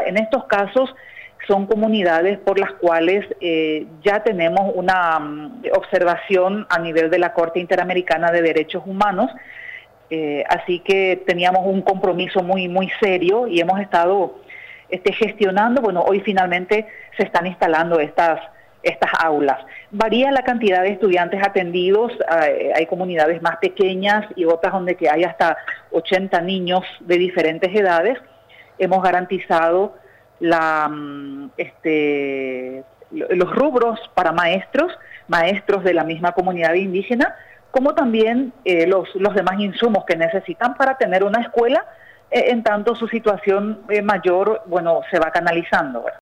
En estos casos son comunidades por las cuales ya tenemos una observación a nivel de la Corte Interamericana de Derechos Humanos, así que teníamos un compromiso muy serio y hemos estado gestionando. Bueno, hoy finalmente se están instalando estas aulas. Varía la cantidad de estudiantes atendidos, hay comunidades más pequeñas y otras donde que hay hasta 80 niños de diferentes edades. Hemos garantizado los rubros para maestros de la misma comunidad indígena, como también los demás insumos que necesitan para tener una escuela, en tanto su situación mayor, bueno, se va canalizando, ¿verdad?